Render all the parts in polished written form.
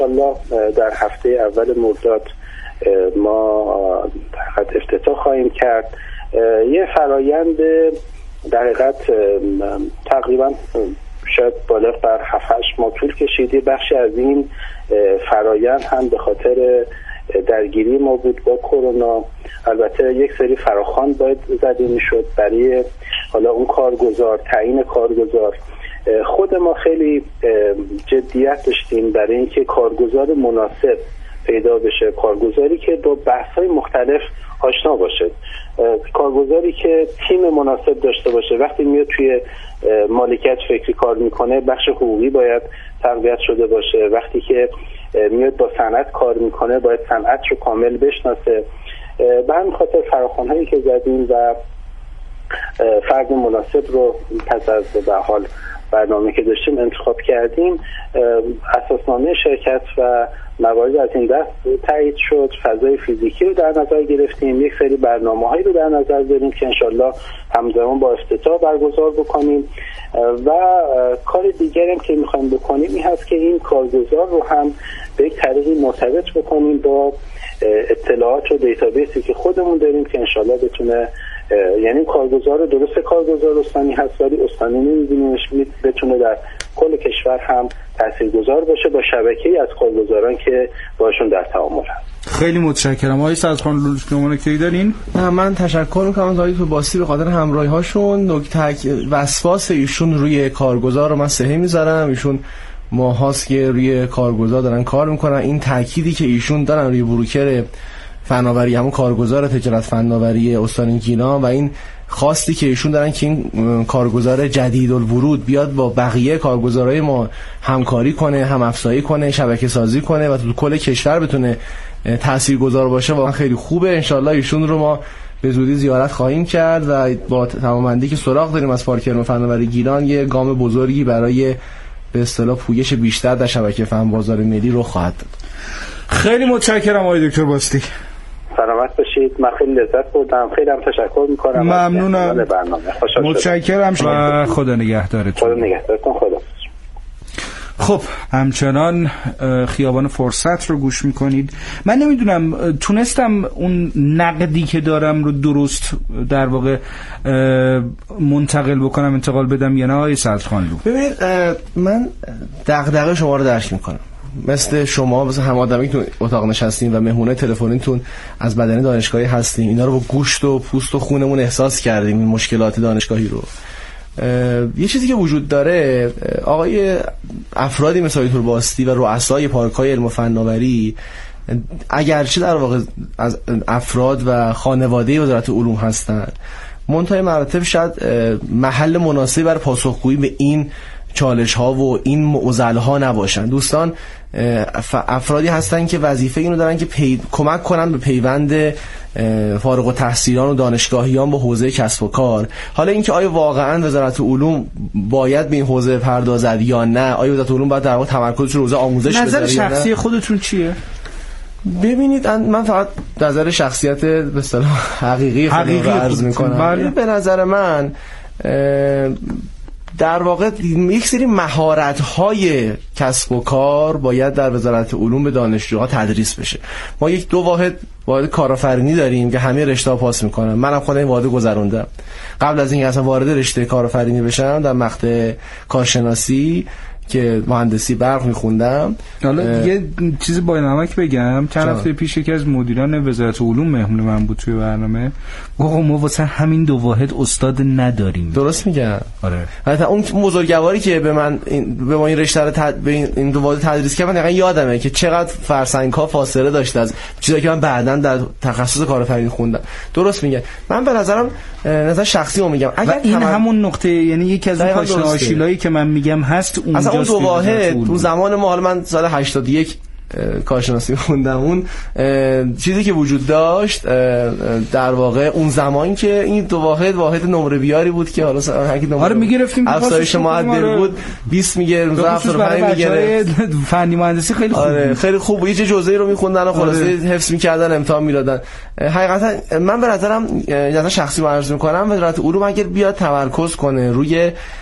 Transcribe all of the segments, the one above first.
الله در هفته اول مرداد ما افتتاح خواهیم کرد. یه فرایند در حقیقت تقریبا شاید بالغ بر 7-8 ماه طول کشیده. بخشی از این فرایند هم به خاطر درگیری ما بود با کرونا. البته یک سری فراخوان باید زده میشد برای حالا اون کارگزار، تعیین کارگزار. خود ما خیلی جدیت داشتیم برای اینکه کارگزار مناسب پیدا بشه، کارگزاری که با بحث‌های مختلف آشنا باشه، کارگزاری که تیم مناسب داشته باشه. وقتی میاد توی مالکیت فکری کار میکنه، بخش حقوقی باید تقویت شده باشه. وقتی که میاد با صنعت کار میکنه، باید صنعت رو کامل بشناسه. به همین خاطر فراخوان‌هایی که زدیم و فرد مناسب رو پس از به حال برنامه که داشتیم انتخاب کردیم. اساسنامه شرکت و موارد از این دست تایید شد. فضای فیزیکی رو در نظر گرفتیم. یک سری برنامه‌هایی رو در نظر داریم که انشالله همزمان با افتتاح برگزار بکنیم. و کار دیگری هم که می‌خوایم بکنیم این هست که این کارگزار رو هم به یک طریقی مرتبط بکنیم با اطلاعات و دیتابیسی که خودمون داریم که انشالله بتونه، یعنی کارگزار درست کارگزار استانی هست ولی استانی نمی‌بینیمش، بتونه در کل کشور هم تاثیرگذار باشه با شبکه‌ای از کارگزاران که باشون در تعامل هست. خیلی متشکرم. آقای صدرخان نمونه‌ای دارین؟ من تشکر می‌کنم آقای باستی به خاطر همراهی‌هاشون. نکته وسواس ایشون روی کارگزار رو من صحیح می‌ذارم. ایشون ماهاست که روی کارگزار دارن کار میکنن. این تأکیدی که ایشون دارن روی بروکر فناوری، همون کارگزار تجارت فناوری استان گیلان، و این خواستی که ایشون دارن که این کارگزار جدیدالورود بیاد با بقیه کارگزارهای ما همکاری کنه، هم افزایی کنه، شبکه سازی کنه و تو کل کشور بتونه تاثیرگذار باشه، واقعا خیلی خوبه. انشالله ایشون رو ما به زودی زیارت خواهیم کرد و با تمام‌بندی که سراغ داریم از پارک علم فناوری گیلان یه گام بزرگی برای به اصطلاح پویش بیشتر در شبکه فن بازار ملی رو خواهد داد. خیلی متشکرم آقای دکتر باستی. سلامت باشید. من خیلی لذت بردم. خیلی هم تشکر میکنم. ممنونم. متشکرم. و خدا نگهدارتون. خدا نگهدارتون. خدا. خب همچنان خیابان فرصت رو گوش میکنید. من نمیدونم تونستم اون نقدی که دارم رو درست در واقع منتقل بکنم، انتقال بدم یا نه آقای صدرخانلو؟ ببینید من دغدغه شما رو درک میکنم. مثل شما، مثل هم آدمی که اتاق نشستین و مهمونه تلفنیتون از بدن دانشگاهی هستین، اینا رو با گوشت و پوست و خونمون احساس کردیم، این مشکلات دانشگاهی رو. یه چیزی که وجود داره، آقای افرادی مثل دکتر باستی و رؤسای پارک‌های علم و فناوری اگرچه در واقع از افراد و خانواده وزارت علوم هستند، منتهای مراتب شاید محل مناسبی برای پاسخگویی به این چالش ها و این معضل ها نباشن. دوستان افرادی هستن که وظیفه اینو دارن که کمک کنن به پیوند فارغ التحصیلان و دانشگاهیان با حوزه کسب و کار. حالا اینکه آیا واقعا وزارت علوم باید به این حوزه پردازد یا نه، آیا وزارت علوم باید در واقع تمرکزش رو حوزه آموزش بذاره؟ نظر شخصی خودتون چیه؟ ببینید من فقط نظر شخصیت به اصطلاح حقیقی رو عرض میکنم. به نظر من در واقع یک سری مهارت‌های کسب و کار باید در وزارت علوم به دانشجوها تدریس بشه. ما دو واحد کارآفرینی داریم که همه رشته‌ها پاس میکنن. منم خودم این واحد گذروندم. قبل از اینکه اصلا وارد رشته کارآفرینی بشم در مقطع کارشناسی که مهندسی برق میخوندم. حالا یه چیز با نمک بگم، چند هفته پیش یکی از مدیران وزارت علوم مهمون من بود توی برنامه، آقا ما واسه همین دو واحد استاد نداریم. درست میگم. آره. حتی اون بزرگواری که به ما این رشته رو این دو واحد تدریس کرد، من دقیقاً یادمه که چقدر فرسنگ‌ها فاصله داشت از چیزایی که من بعداً در تخصص کارآفرینی خوندم. درست میگه. من به نظرم نظر شخصی میگم اگر این همون نقطه، یعنی یکی از اون کاشته آشیلایی که من میگم هست اونجا اون دو واحد اون زمان ما، حالا من سال 81 کارشناسی خوندم، اون چیزی که وجود داشت در واقع اون زمان که این دو واحد نمره بیاری بود که حالا هرکی نمره میگرفتیم افزایش معدل بود 20 میگرفت 75 میگرفت. فنی مهندسی خیلی خوب. آره خیلی خوب. یه جزئی رو میخوندن و خلاصه حفظ میکردن، امتحان میدادن. حقیقتا من به نظرم نظر شخصی عرض میکنم وزارت علوم اگر بیاد تمرکز کنه روی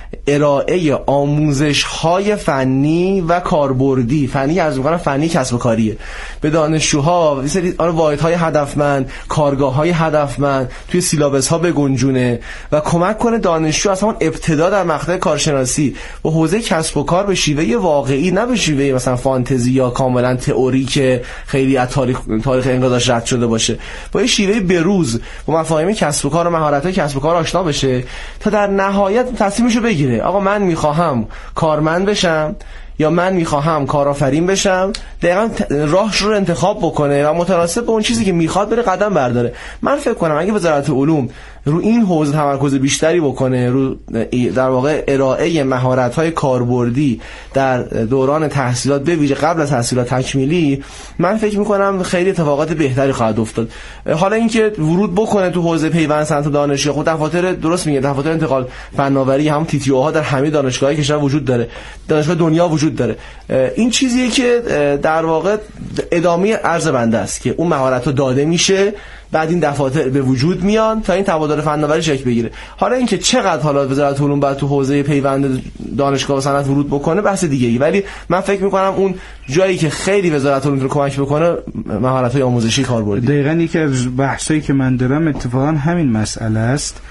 ارائه آموزش‌های فنی و کاربردی، فنی از می‌گم فنی کسب و کاریه، به دانشجوها، یه سری واحدهای هدفمند، کارگاه‌های هدفمند توی سیلابس‌ها بگنجونه و کمک کنه دانشجو از همون ابتدا در مقطع کارشناسی با حوزه کسب و کار به شیوه واقعی، نه به شیوه مثلا فانتزی یا کاملا تئوری که خیلی از تاریخ انقضاش رد شده باشه، با یه شیوه بروز با مفاهیم کسب و کار و مهارت‌های کسب و کار آشنا بشه تا در نهایت تصمیمشو بگیره. آقا من میخواهم کارمند بشم یا من میخواهم کارآفرین بشم، دقیقاً راهش رو انتخاب بکنه و متناسب با اون چیزی که میخواد بره قدم برداره. من فکر کنم اگه وزارت علوم رو این حوزه تمرکز بیشتری بکنه، رو در واقع ارائه مهارت‌های کاربردی در دوران تحصیلات به ویژه قبل از تحصیلات تکمیلی، من فکر می‌کنم خیلی اتفاقات بهتری خواهد افتاد. حالا اینکه ورود بکنه تو حوزه پیوند صنعت و دانشگاه، خود دفاتر درست میگه، دفاتر انتقال فناوری هم تی تی او ها در همه دانشگاه‌های کشور وجود داره، دانشگاه دنیا وجود داره. این چیزیه که در واقع ادامه عرض بنده است که اون مهارت‌ها داده میشه، بعد این دفاتر به وجود میان تا این تبادل فناوری شکل بگیره. حالا اینکه چقدر حالا وزارت علوم باید تو حوزه پیوند دانشگاه و صنعت ورود بکنه بحث دیگه‌ای، ولی من فکر می‌کنم اون جایی که خیلی وزارت علوم رو کمک بکنه مهارت‌های آموزشی کاربردی. دقیقاً یکی از بحثایی که من دارم اتفاقاً همین مسئله است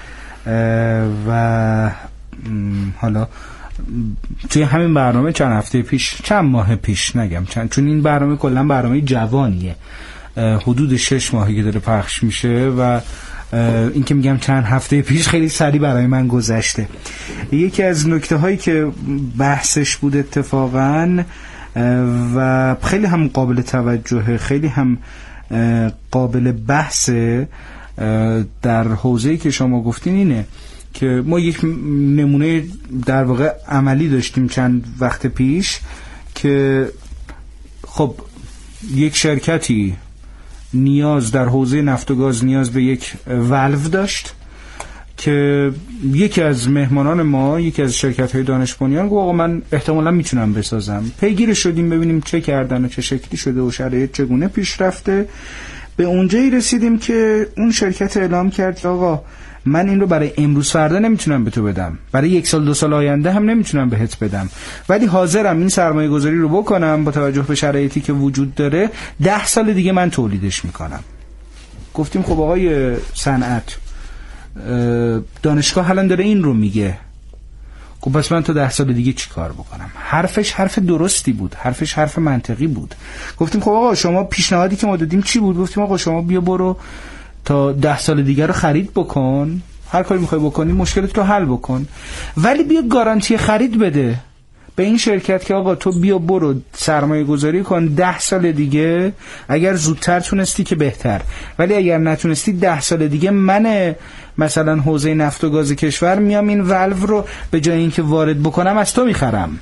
و حالا توی همین برنامه چند هفته پیش، چند ماه پیش نگم چون این برنامه کلا برنامه جوانیه، حدود 6 ماهی که داره پخش میشه و این که میگم چند هفته پیش خیلی سریع برای من گذشته. یکی از نکته هایی که بحثش بود اتفاقا و خیلی هم قابل توجهه، خیلی هم قابل بحثه در حوزه‌ای که شما گفتین اینه که ما یک نمونه در واقع عملی داشتیم چند وقت پیش که خب یک شرکتی نیاز در حوزه نفت و گاز نیاز به یک والو داشت که یکی از مهمانان ما، یکی از شرکت‌های دانش بنیان گفت آقا من احتمالاً میتونم بسازم. پیگیر شدیم ببینیم چه کردن و چه شکلی شده و شرایط چگونه پیش رفته. به اونجایی رسیدیم که اون شرکت اعلام کرد آقا من این رو برای امروز فردا نمیتونم به تو بدم، برای 1 سال 2 سال آینده هم نمیتونم بهت بدم، ولی حاضرم این سرمایه گذاری رو بکنم با توجه به شرایطی که وجود داره 10 سال دیگه من تولیدش میکنم. گفتیم خب آقای صنعت، دانشگاه الان داره این رو میگه، خب پس من تا 10 سال دیگه چی کار بکنم؟ حرفش حرف درستی بود، حرفش حرف منطقی بود. گفتیم خب آقا شما پیشنهادی که ما دادیم چی بود؟ گفتیم آقا شما بیا برو تا 10 سال دیگه رو خرید بکن، هر کاری میخوای بکنی مشکلت رو حل بکن، ولی بیا گارانتی خرید بده به این شرکت که آقا تو بیا برو سرمایه گذاری کن 10 سال دیگه، اگر زودتر تونستی که بهتر، ولی اگر نتونستی 10 سال دیگه من مثلا حوزه نفت و گاز کشور میام این والو رو به جای اینکه وارد بکنم از تو میخرم.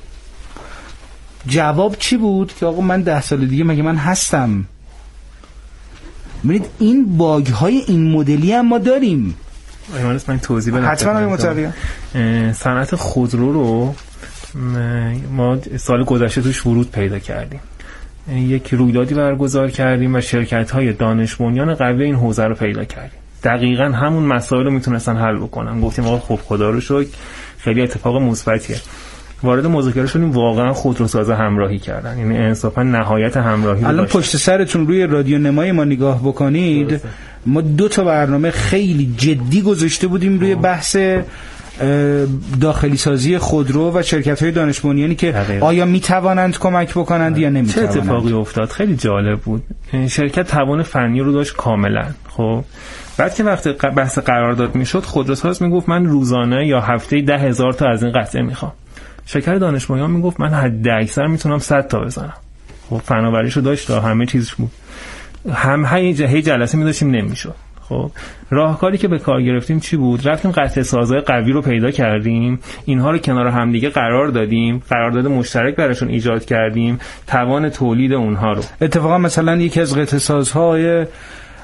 جواب چی بود؟ که آقا من 10 سال دیگه مگه من هستم؟ ببینید این باگ های این مدلی هم ما داریم. من توضیح بدم. حتما صنعت خودرو رو ما سال گذشته توش ورود پیدا کردیم، یک رویدادی برگزار کردیم و شرکت‌های دانش بنیان قوی این حوزه رو پیدا کردیم. دقیقاً همون مسائل رو میتونستن حل بکنن. گفتیم آقا خب خدا رو شکر خیلی اتفاق مثبتیه. وارد مذاکره شدیم، واقعا خودروساز همراهی کردن، یعنی انصافا نهایت همراهی. الان پشت سرتون روی رادیو نمای ما نگاه بکنید درسته. ما 2 تا برنامه خیلی جدی گذاشته بودیم روی بحث داخلی سازی خودرو و شرکت‌های دانش بنیانی که آیا میتوانند کمک بکنند یا نمیتوانند. چه اتفاقی افتاد؟ خیلی جالب بود. شرکت توان فنی رو داشت کاملا. خب بعد که وقت بحث قرارداد میشد، خودروساز میگفت من روزانه یا هفته 10,000 تا از این قطعه میخوام. شرکت دانش بنیان میگفت من حد اکثر میتونم 100 تا بزنم. خب فناوریشو داشت، همه چیزش بود. هی جلسه می‌داشتیم نمیشد. خب راهکاری که به کار گرفتیم چی بود؟ رفتیم قطعه سازهای قوی رو پیدا کردیم، اینها رو کنار هم دیگه قرار دادیم، قرارداد مشترک براشون ایجاد کردیم، توان تولید اونها رو. اتفاقا مثلا یکی از قطعه سازهای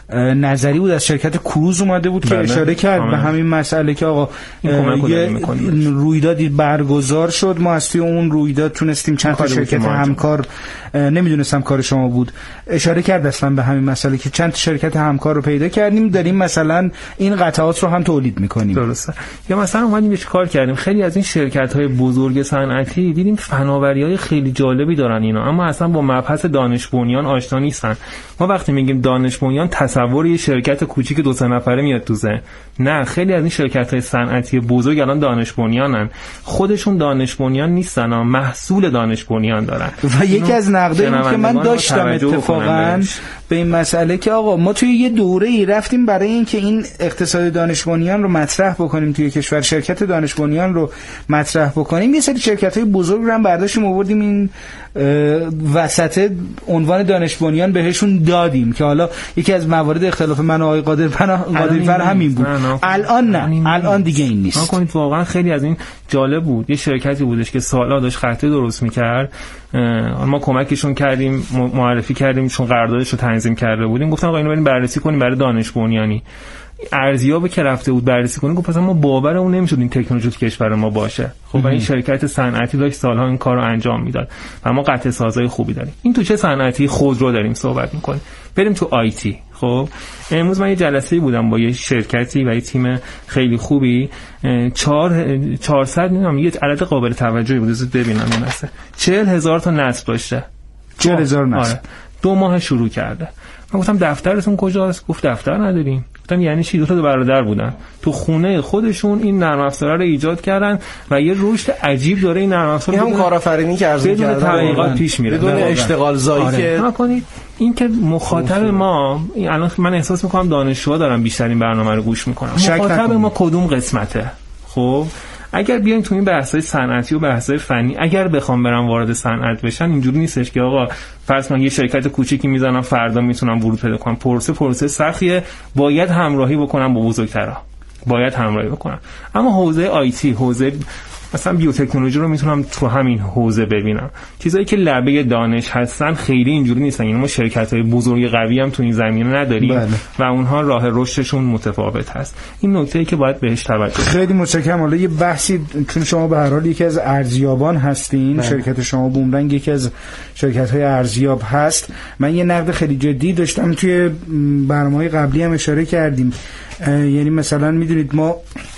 نظری بود از شرکت کروز اومده بود که اشاره کرد به همین مسئله که آقا یه رویدادی برگزار شد، ما از توی اون رویداد تونستیم چند تا شرکت همکار، نمیدونستم کار شما بود، اشاره کرد اصلا به همین مسئله که چند شرکت همکار رو پیدا کردیم، داریم مثلا این قطعات رو هم تولید میکنیم. درسته. یا مثلا اومدیم چه کار کردیم، خیلی از این شرکت‌های بزرگ صنعتی دیدیم فناوری‌های خیلی جالبی دارن اینا، اما اصلا با مبحث دانش بنیان آشنا نیستن. ما وقتی میگیم دانش بنیان تصور یه شرکت کوچیک 2-3 نفره میاد تو ذهن. نه، خیلی از این شرکت‌های صنعتی بزرگ الان دانش بنیانن، خودشون دانش بنیان نیستن، محصول دانش بنیان دارن. و یکی از نقدایی که من داشتم اتفاقا به این مسئله که آقا ما توی یه دوره‌ای رفتیم برای اینکه این اقتصاد دانش بنیان رو مطرح بکنیم توی کشور، شرکت دانش بنیان رو مطرح بکنیم، یه سری شرکت‌های بزرگ رو هم برداشتیم آوردیم این وسط عنوان دانش بنیان بهشون دادیم که حالا یکی از موارد اختلاف من و آقای قادری‌فر همین بود. الان نه، الان دیگه این نیست. کنید واقعا خیلی از این جالب بود. یه شرکتی بودش که سال‌ها داشت خطه درست می‌کرد، ما کمکشون کردیم، معرفی کردیم، چون قراردادش رو تنظیم کرده بودیم، گفتن آقا اینو بریم بررسی کنیم برای دانش بنیانی. ارزیابی که رفته بود بررسی کنیم، گفت مثلا ما باورمون نمیشد این تکنولوژی تو کشور ما باشه. خب این شرکت صنعتی داشت سالها این کارو انجام میداد و ما قطع سازای خوبی داریم. این تو چه صنعتی؟ خودرو داریم صحبت میکنیم. بریم تو آیتی. خب امروز من یه جلسه‌ای بودم با یه شرکتی و یه تیم خیلی خوبی، 400 نمیدونم یه عدد قابل توجهی بود، زود ببینم این مثلا 40,000 تا نصب داشته. 40,000 نصب. آره. 2 ماه شروع کرده. من گفتم دفترتون کجاست؟ گفت دفتر نداریم. گفتم یعنی چی؟ 2 تا برادر بودن تو خونه خودشون این نرم افزار رو ایجاد کردن و یه رشد عجیب داره این نرم افزار. هم کارآفرینی که عرض کردن بدون تحقیقات پیش میره، بدون اشتغال زایی که نکنید. این که مخاطب ما الان من احساس میکنم دانشجوها دارن بیشترین برنامه رو گوش میکنن. مخاطب ما کدوم قسمته؟ خب اگر بیاین تو این بحث‌های صنعتی و بحث‌های فنی، اگر بخوام برام وارد صنعت بشن، اینجوری نیستش که آقا فرض کن یه شرکت کوچیکی میزنم فردا میتونم ورود پیدا کنم. پروسه سختیه، باید همراهی بکنم با بزرگترا، باید همراهی بکنم. اما حوزه آیتی، حوزه مثلا بیوتکنولوژی رو میتونم تو همین حوزه ببینم. چیزایی که لبه دانش هستن خیلی اینجوری نیستن. یعنی ما شرکت‌های بزرگ قوی هم تو این زمینه نداریم. بله. و اونها راه رشدشون متفاوت هست. این نکته‌ای که باید بهش توجه کنیم. خیلی متشکرم. حالا یه بحثی، چون شما به هر حال یکی از ارزیابان هستین، بله. شرکت شما بومرنگ یکی از شرکت‌های ارزیاب هست. من یه نقد خیلی جدی داشتم، توی برنامه‌های قبلی هم اشاره کردیم. یعنی مثلا میدونید ما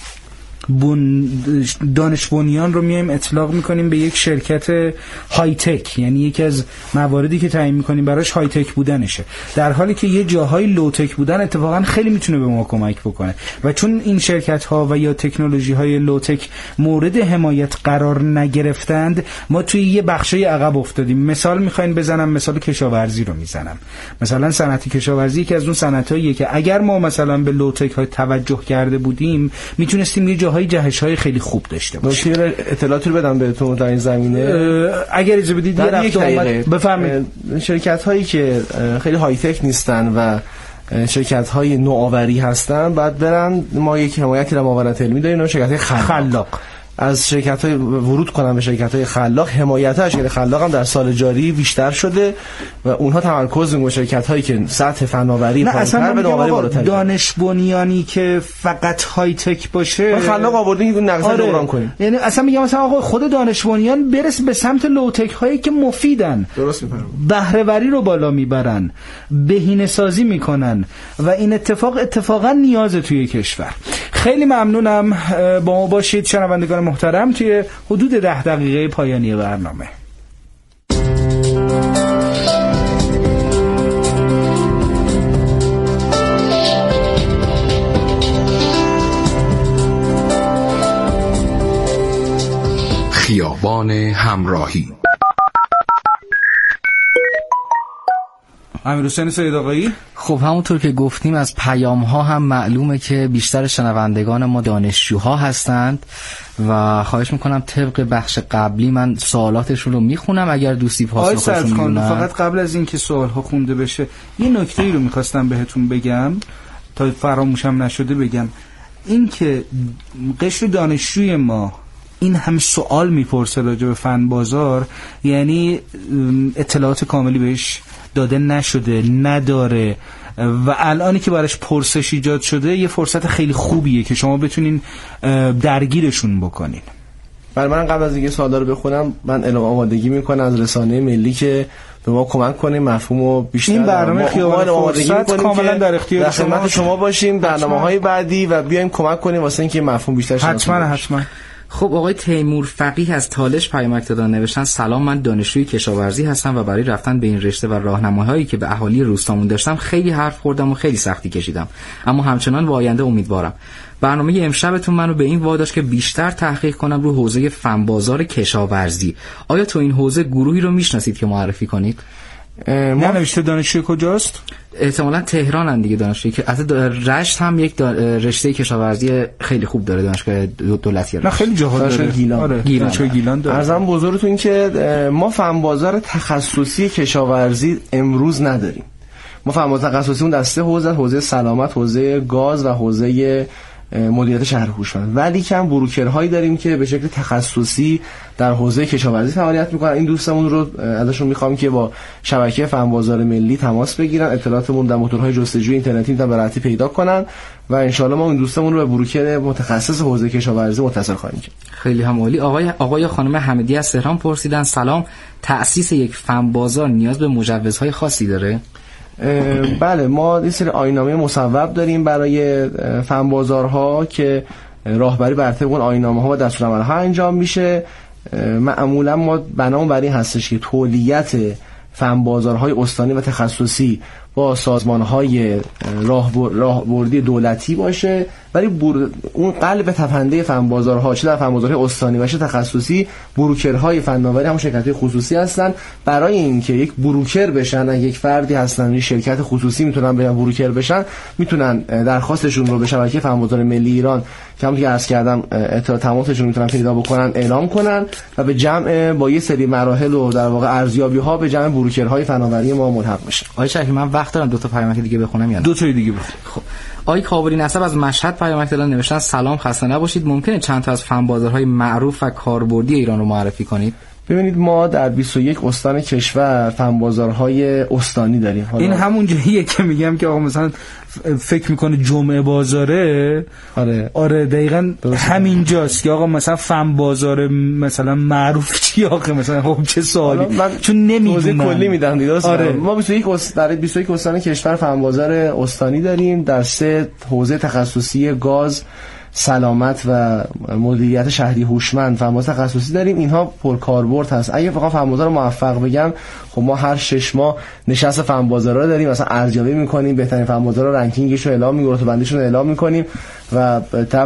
دانش بنیان رو میایم اطلاق میکنیم به یک شرکت های تک، یعنی یکی از مواردی که تعیین میکنیم براش های تک بودنشه، در حالی که یه جاهای لو تک بودن اتفاقا خیلی میتونه به ما کمک بکنه. و چون این شرکت ها و یا تکنولوژی های لو تک مورد حمایت قرار نگرفتند، ما توی یه بخشای عقب افتادیم. مثال میخواین بزنم، مثال کشاورزی رو میزنم. مثلا صنعت کشاورزی که از اون صنعتاییه که اگر ما مثلا به لو تک های توجه کرده بودیم، میتونستیم یه جاهای جهش‌های خیلی خوب داشته باشیم. اطلاعاتی رو بدم بهتون در این زمینه. اگر اجازه بدید یه رفت اومد بفرمایید. شرکت‌هایی که خیلی های تک نیستن و شرکت‌های نوآوری هستن، بعد برن ما یک حمایتی روابط علمی داریم، اون شرکت‌های خلاق از شرکت‌های ورود کنن به شرکت‌های خلاق. حمایت از شرکت خلاق هم در سال جاری بیشتر شده و اونها تمرکز می‌کنن شرکت‌هایی که سطح فناوری پایین‌تر به نوآوری بالاتر. دانش بنیانی که فقط های تک باشه، خلاق آوردین اون نقص دوران کنیم. یعنی اصلا میگم مثلا آقا خود دانش بنیان برس به سمت لو تک هایی که مفیدن، درست می‌فرمایید، بهره وری رو بالا میبرن، بهینه سازی میکنن و این اتفاقا نیازه توی کشور. خیلی ممنونم با ما باشید شنوندگان محترم توی حدود 10 دقیقه پایانی برنامه. خیابان همراهی. امیرحسین سید آقایی، خب همونطور که گفتیم از پیام ها هم معلومه که بیشتر شنوندگان ما دانشجوها هستند و خواهش میکنم طبق بخش قبلی من سوالاتشون رو میخونم اگر دوستی پاسخشون میدونن. فقط قبل از اینکه سوال ها خونده بشه یه نکته‌ای رو میخواستم بهتون بگم تا فراموشم نشده بگم. این که قشر دانشجوی ما این هم سوال میپرسه راجع به فن بازار، یعنی اطلاعات کاملی بهش داده نشده، نداره و الانی که براش پرسش ایجاد شده یه فرصت خیلی خوبیه که شما بتونین درگیرشون بکنین. برای من قبل از اینکه سوالا رو بخونم من اعلام آمادگی میکنم از رسانه ملی که به ما کمک کنیم مفهومو بیشتر. این برنامه خیابان فرصت کاملا در اختیار شما باشیم برنامه‌های بعدی و بیایم کمک کنیم واسه اینکه مفهوم بیشتر حتما. خب آقای تیمور فقیه از تالش پیامک دادن، نوشتن سلام، من دانشجوی کشاورزی هستم و برای رفتن به این رشته و راهنمایی‌هایی که به اهالی روستامون داشتم خیلی حرف خوردم و خیلی سختی کشیدم، اما همچنان به آینده امیدوارم. برنامه امشبتون منو به این واداشت که بیشتر تحقیق کنم رو حوزه فن بازار کشاورزی. آیا تو این حوزه گروهی رو میشناسید که معرفی کنید؟ ما نوشته دانشجوی کجاست؟ احتمالاً تهرانن دیگه دانشجویی که از رشت هم یک رشته کشاورزی خیلی خوب داره، دانشگاه دولتی. نه خیلی جاها داره. گیلان داره. عرضم بزرگتون این که ما فن بازار تخصصی کشاورزی امروز نداریم. ما فن بازار تخصصیمون دسته حوزه سلامت، حوزه گاز و حوزه مدیریت شهر هوشمند، ولی کم بروکرهایی داریم که به شکل تخصصی در حوزه کشاورزی فعالیت میکنن. این دوستمون رو ازشون میخوام که با شبکه فن بازار ملی تماس بگیرن، اطلاعاتمون در موتورهای جستجوی اینترنتی میتونن به راحتی پیدا کنن و ان شاءالله ما این دوستمون رو به بروکر متخصص حوزه کشاورزی متصل خواهیم کرد. خیلی هم عالی. آقای خانم حمیدی از تهران پرسیدن سلام، تأسیس یک فن بازار نیاز به مجوزهای خاصی داره؟ بله، ما یه سری آیین‌نامه مصوب داریم برای فن بازارها که راهبری بر طبق اون آیین‌نامه‌ها و دستورالعمل‌ها انجام میشه. معمولا ما بنامون بر این هستش که تولیت فن بازارهای استانی و تخصصی با سازمان‌های راهبردی دولتی باشه، ولی اون قلب تپنده فن بازارها چه در فن بازارهای استانی و چه تخصصی بروکرهای فناوری همون شرکت‌های خصوصی هستن. برای اینکه یک بروکر بشن، اگه یک فردی هستن یک شرکت خصوصی میتونن بیان بروکر بشن، میتونن درخواستشون رو به شبکه فن بازار ملی ایران که همونطور که عرض کردم تماسشون میتونن پیدا بکنن، اعلام کنن و به جمع با یه سری مراحل و در واقع ارزیابی‌ها به جمع بروکرهای فناوری ما ملحق بشن. آقای شکیب من وقت دارم دو تا پیامک دیگه بخونم یا نه؟ دو تا دیگه بخون. خب آقای کابلی نسب از مشهد پیامک دادن، نوشتن سلام، خسته نباشید، ممکنه چند تا از فن بازارهای معروف و کاربردی ایران رو معرفی کنید؟ ببینید ما در 21 استان کشور فن بازارهای استانی داریم. این همون جاییه که میگم که آقا مثلا فکر میکنه جمعه بازاره. آره دقیقاً همین جاست که آقا مثلا فن بازار مثلا معروف چی آخه مثلا خب چه سوالی، چون نمیدونم کلی میدم دیگه. آره. ما 21 استان کشور فن بازار استانی داریم، در 3 حوزه تخصصی گاز، سلامت و مدیریت شهری هوشمند فن بازار تخصصی داریم. اینها پرکاربرد هست. اگه بخوام فن بازار رو موفق بگم، خب ما هر 6 ماه نشست فن بازار رو داریم، مثلا ارزیابی میکنیم، بهترین فن بازار رو رنکینگش رو اعلام میکنیم، رتبه‌بندیشون رو اعلام میکنیم و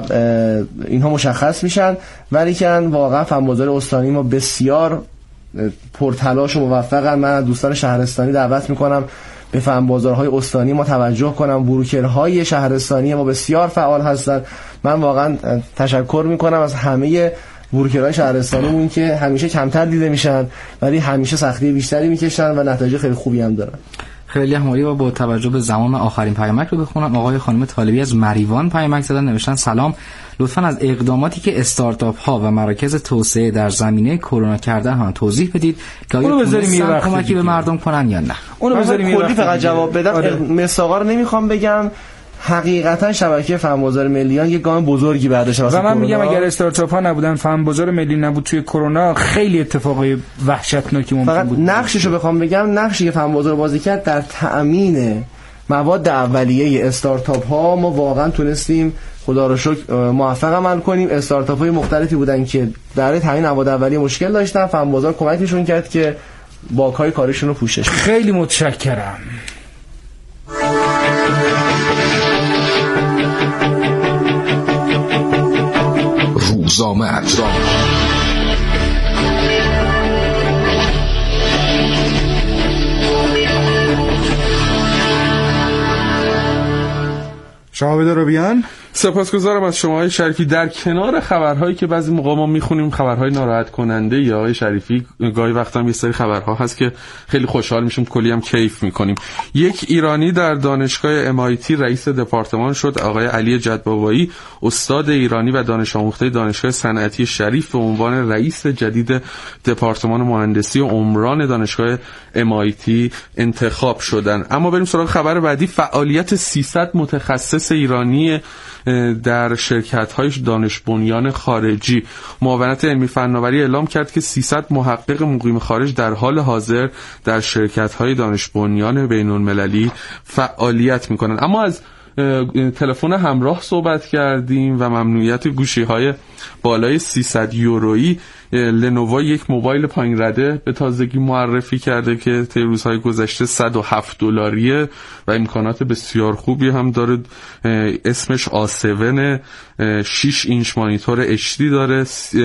اینها مشخص میشن. ولی که واقعا فن بازار استانی ما بسیار پرتلاش و موفقن. من دوستان شهرستانی دعوت میکنم به فن بازارهای استانی ما توجه کنم. بروکرهای شهرستانی ما بسیار فعال هستند. من واقعا تشکر میکنم از همه بروکرهای شهرستانیمون که همیشه کمتر دیده میشن ولی همیشه سختی بیشتری میکشن و نتایج خیلی خوبی هم دارن. خیلی عالی. و با توجه به زمان آخرین پیامک رو بخونم. آقای خانم طالبی از مریوان پیامک دادن، نوشتن سلام، لطفاً از اقداماتی که استارتاپ ها و مراکز توسعه در زمینه کرونا کردن هم توضیح بدید که آیا تونستن کمکی به مردم کنن یا نه. اونو بذاریم کلی فقط جواب بدم. مساقا رو نمیخوام بگم. حقیقتا شبکه فن بازار ملیان یک گام بزرگی برداشت و من میگم اگر استارتاپ ها نبودن، فن بازار ملی نبود، توی کرونا خیلی اتفاقای وحشتناکی ممکن بود. نقششو بخوام بگم، نقشی که فن بازار بازی کرد در تأمین مواد اولیه استارتاپ ها، ما واقعا تونستیم خدا رو شکر موفق عمل کنیم. استارتاپ های مختلفی بودن که در تامین مواد اولیه مشکل داشتن، فن بازار کمکشون کرد که باگ‌های کارشون رو پوشش. خیلی متشکرم. روزآمد شما بدارو بیان. سپاسگزارم از شما آقای شریفی. در کنار خبرهایی که بعضی موقع ما میخونیم، خبرهای ناراحت کننده، یا آقای شریفی گاهی وقتا هم یه سری خبرها هست که خیلی خوشحال میشیم، کلی هم کیف میکنیم. یک ایرانی در دانشگاه MIT رئیس دپارتمان شد. آقای علی جدبابایی، استاد ایرانی و دانش آموخته دانشگاه صنعتی شریف، به عنوان رئیس جدید دپارتمان مهندسی و عمران دانشگاه MIT انتخاب شدن. اما بریم سراغ خبر بعدی. فعالیت 300 متخصص ایرانی در شرکت‌های دانش بنیان خارجی. معاونت علمی فناوری اعلام کرد که 300 محقق مقیم خارج در حال حاضر در شرکت‌های دانش بنیان بین‌المللی فعالیت می‌کنند. اما از تلفن همراه صحبت کردیم و ممنوعیت گوشی‌های بالای 300 یورویی. لنووا یک موبایل پایین رده به تازگی معرفی کرده که طی روزهای گذشته $107 و امکانات بسیار خوبی هم داره. اسمش A7، 6 اینچ مانیتور HD داره،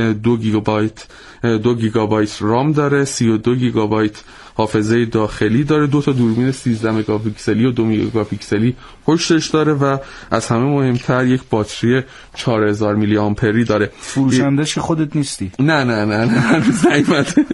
2 گیگابایت رام داره، 32 گیگابایت حافظه داخلی داره، 2 تا دوربین 13 مگاپیکسلی و 2 مگاپیکسلی پشتش داره و از همه مهمتر یک باتری 4000 میلی آمپری داره. فروشندش خودت نیستی؟ نه هنوز نیومده.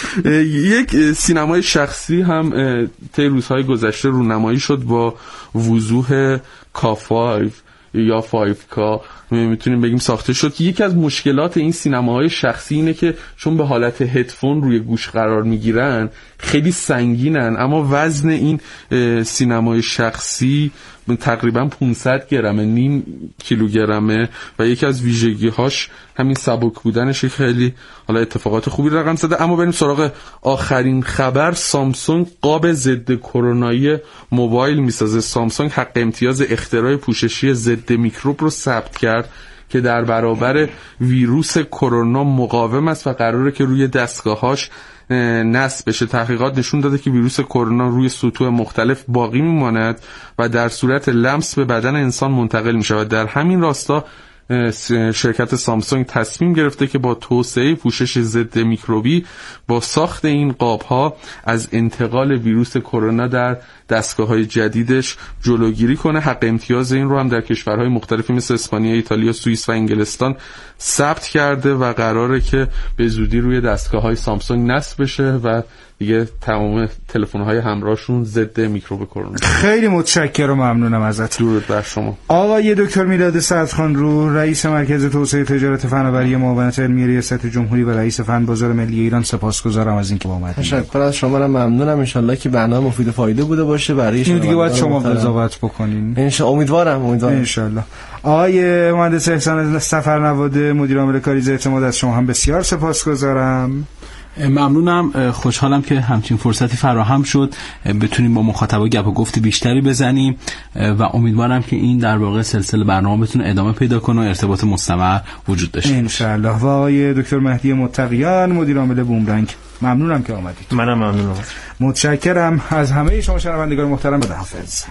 یک سینمای شخصی هم طی روزهای گذشته رونمایی شد با وضوح K5 یا 5K میتونیم بگیم ساخته شد. که یکی از مشکلات این سینماهای شخصی اینه که چون به حالت هدفون روی گوش قرار میگیرن خیلی سنگینن، اما وزن این سینمای شخصی تقریبا 500 گرمه، نیم کیلوگرمه و یکی از ویژگی‌هاش همین سبک بودنشه. خیلی حالا اتفاقات خوبی رقم زده. اما بریم سراغ آخرین خبر. سامسونگ قاب ضد کرونایی موبایل میسازه. سامسونگ حق امتیاز اختراع پوششی ضد میکروب رو ثبت کرد که در برابر ویروس کرونا مقاوم است و قراره که روی دستگاه‌هاش نصب بشه. تحقیقات نشون داده که ویروس کرونا روی سطوح مختلف باقی میماند و در صورت لمس به بدن انسان منتقل میشه و در همین راستا شرکت سامسونگ تصمیم گرفته که با توسعه پوشش ضد میکروبی با ساخت این قاب‌ها از انتقال ویروس کرونا در دستگاه‌های جدیدش جلوگیری کنه. حق امتیاز این رو هم در کشورهای مختلفی مثل اسپانیا، ایتالیا، سوئیس و انگلستان ثبت کرده و قراره که به زودی روی دستگاه‌های سامسونگ نصب بشه و دیگه تمام تلفن‌های همراهشون ضد میکروب کرونا. خیلی متشکرم و ممنونم ازت. درود بر شما. آقای دکتر میلاد سعدخانرو، رئیس مرکز توسعه تجارت فناوری معاونت علمی ریاست جمهوری و رئیس فن بازار ملی ایران، سپاسگزارم از اینکه اومدید. تشکر از شما، ممنونم. ان شاءالله که برنامه مفید و فایده بوده باشه برای شما. دیگه باید شما قضاوت بکنین. ان شاء الله، امیدوارم. ان شاء الله. آقای مهندس احسان سفرنواد، مدیر عامل کاریزه اعتماد، از شما هم بسیار سپاسگزارم. ممنونم. خوشحالم که همچین فرصتی فراهم شد بتونیم با مخاطبا گپ و گفت بیشتری بزنیم و امیدوارم که این در واقع سلسله برنامه بتونه ادامه پیدا کنه و ارتباط مستمر وجود داشته باشه ان شاء الله. و آقای دکتر مهدی متقیان، مدیر عامل بومرنگ، ممنونم که آمدید. منم ممنونم. متشکرم از همه شما شنوندگان محترم. خداحافظ.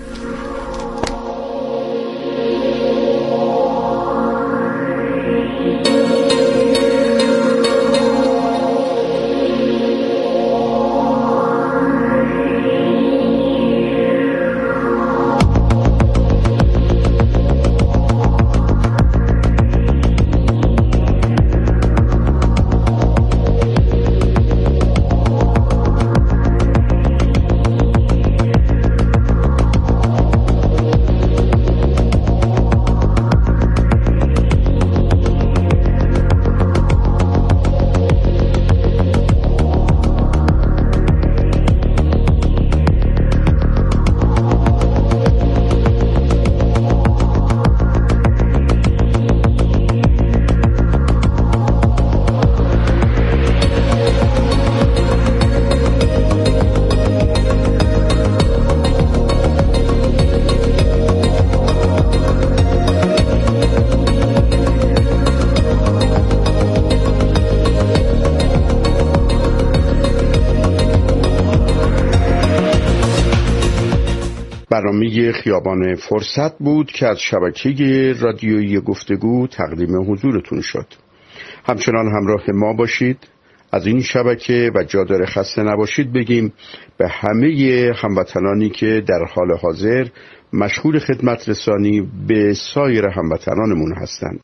برنامه خیابان فرصت بود که از شبکه رادیویی گفتگو تقدیم حضورتون شد. همچنان همراه ما باشید. از این شبکه و جا داره خسته نباشید بگیم به همه هموطنانی که در حال حاضر مشغول خدمت رسانی به سایر هموطنانمون هستند.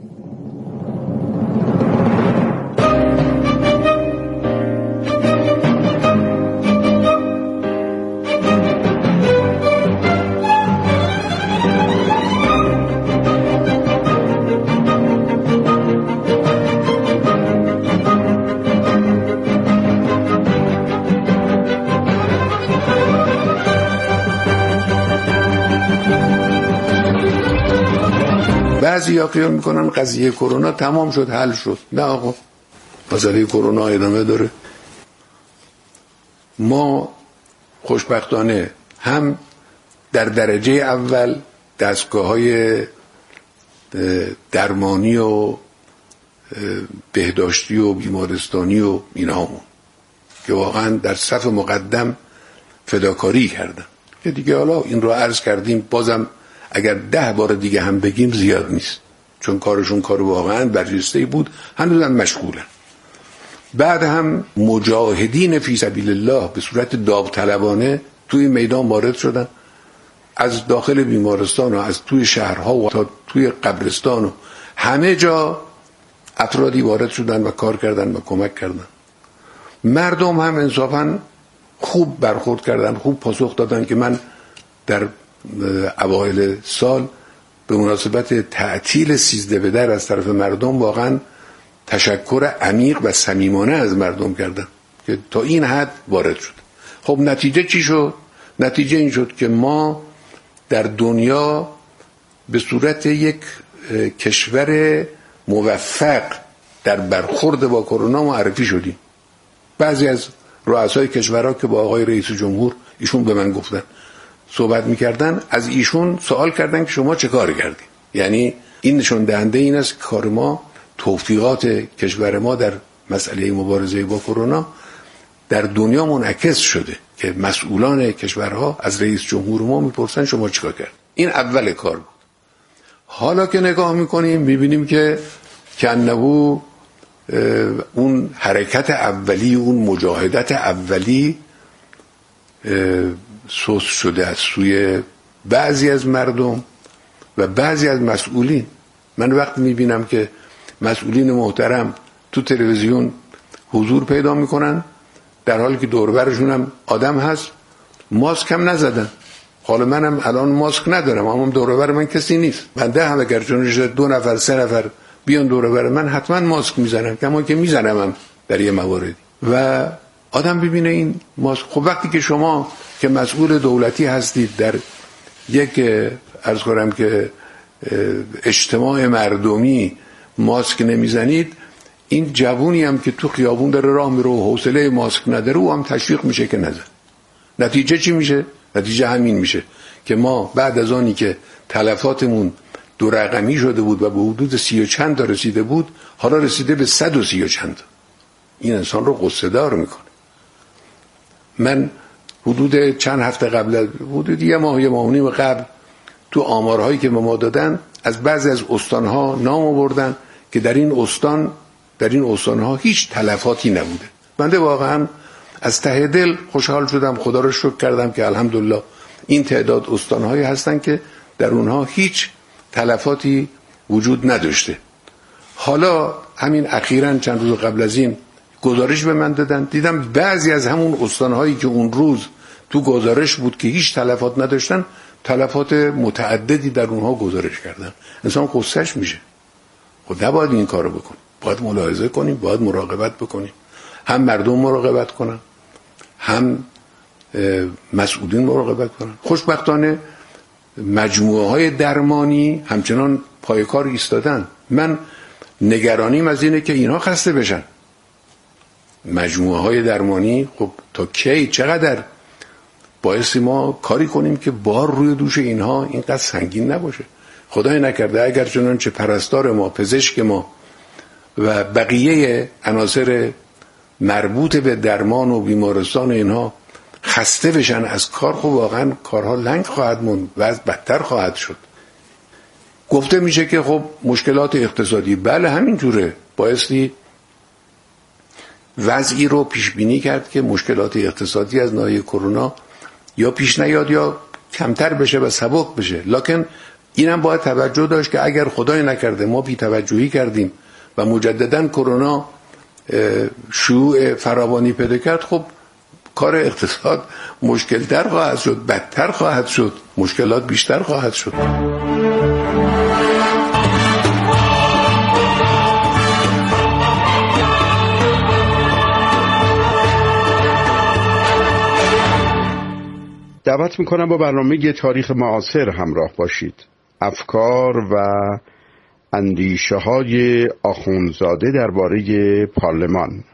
بعضی ها خیال میکنن قضیه کرونا تمام شد، حل شد. نه آقا، مسئله کرونا ادامه داره. ما خوشبختانه هم در درجه اول دستگاه‌های درمانی و بهداشتی و بیمارستانی و اینهامون که واقعا در صف مقدم فداکاری کردن، که دیگه حالا این رو عرض کردیم، بازم اگر 10 بار دیگه هم بگیم زیاد نیست، چون کارشون کار واقعا برجسته‌ای بود، هنوزم مشغولن. بعد هم مجاهدین فی سبیل الله به صورت داوطلبانه توی میدان وارد شدن، از داخل بیمارستان و از توی شهرها و تا توی قبرستان و همه جا افرادی وارد شدن و کار کردن و کمک کردن. مردم هم انصافا خوب برخورد کردن، خوب پاسخ دادن که من در اوایل سال به مناسبت تعطیل 13 بدر از طرف مردم واقعا تشکر عمیق و صمیمانه از مردم کردن که تا این حد وارد شد. خب نتیجه چی شد؟ نتیجه این شد که ما در دنیا به صورت یک کشور موفق در برخورد با کرونا معرفی شدیم. بعضی از رؤسای کشورها که با آقای رئیس جمهور ایشون به من گفتن، صحبت میکردن، از ایشون سوال کردن که شما چه کار کردین؟ یعنی این نشون دهنده این است که کار ما، توفیقات کشور ما در مسئله مبارزه با کرونا در دنیا منعکس شده که مسئولان کشورها از رئیس جمهور ما میپرسن شما چیکار کرد. این اول کار بود. حالا که نگاه میکنیم میبینیم که کنهو اون حرکت اولی، اون مجاهدت اولی سوس شده از سوی بعضی از مردم و بعضی از مسئولین. من وقت میبینم که مسئولین محترم تو تلویزیون حضور پیدا میکنن در حالی که دور برشون هم آدم هست، ماسک هم نزدن. حالا منم الان ماسک ندارم، اما دور بر من کسی نیست. بنده هم اگر چون 2 نفر 3 نفر بیان دور بر من حتما ماسک میزنم، کما که میزنم هم در یه مواردی. و آدم ببینه این ماسک. خب وقتی که شما که مسئول دولتی هستید در یک عرض کنم که اجتماع مردمی ماسک نمیزنید، این جوونی هم که تو خیابون داره راه میره و حوصله ماسک نداره او هم تشویق میشه که نزن. نتیجه چی میشه؟ نتیجه همین میشه که ما بعد از آنی که تلفاتمون 2 رقمی شده بود و به حدود 30 و چند تا رسیده بود، حالا رسیده به 130 و چند. این انسان رو غصه دار میکنه. من حدود چند هفته قبل، حدود یه ماه و نیم قبل، تو آمارهایی که به ما دادن از بعضی از استانها نام آوردن که در این استانها هیچ تلفاتی نبوده. بنده واقعا از ته دل خوشحال شدم، خدا رو شکر کردم که الحمدلله این تعداد استانهایی هستن که در اونها هیچ تلفاتی وجود نداشته. حالا همین اخیراً چند روز قبل از این گزارش به من دادن، دیدم بعضی از همون استانهایی که اون روز تو گزارش بود که هیچ تلفات نداشتن، تلفات متعددی در اونها گزارش کردن. انسان قصهش میشه. خب نباید این کارو بکنیم، باید ملاحظه کنیم، باید مراقبت بکنیم. هم مردم مراقبت کنن، هم مسئولین مراقبت کنن. خوشبختانه مجموعه های درمانی همچنان پای کار ایستادن. من نگرانیم از اینه که اینها خسته بشن. مجموعه های درمانی خب تا کی، چقدر بایستی ما کاری کنیم که بار روی دوش اینها اینقدر سنگین نباشه. خدای نکرده اگر چنانچه پرستار ما، پزشک ما و بقیه عناصر مربوط به درمان و بیمارستان اینها خسته بشن از کار، خب واقعا کارها لنگ خواهد موند و از بدتر خواهد شد. گفته میشه که خب مشکلات اقتصادی، بله همینجوره، بایستی وضعی رو پیش بینی کرد که مشکلات اقتصادی از ناحیه کرونا یا پیش نیاد یا کمتر بشه و سبک بشه. لکن اینم باید توجه داشت که اگر خدای نکرده ما بی توجهی کردیم و مجددا کرونا شیوع فراوانی پیدا کرد، خب کار اقتصاد مشکل‌تر خواهد شد، بدتر خواهد شد، مشکلات بیشتر خواهد شد. دعوت میکنم با برنامه تاریخ معاصر همراه باشید. افکار و اندیشه های آخوندزاده درباره پارلمان.